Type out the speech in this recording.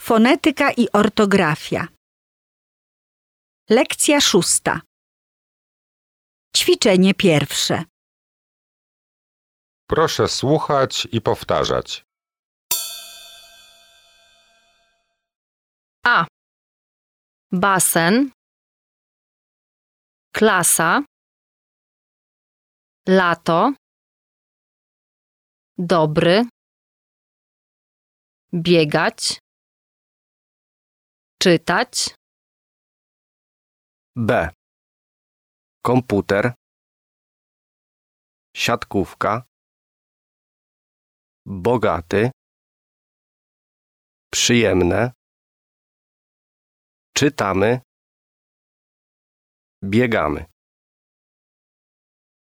Fonetyka i ortografia. Lekcja 6. Ćwiczenie pierwsze. Proszę słuchać i powtarzać. A. Basen. Klasa. Lato. Dobry. Biegać. Czytać. B. Komputer. Siatkówka. Bogaty. Przyjemne. Czytamy. Biegamy.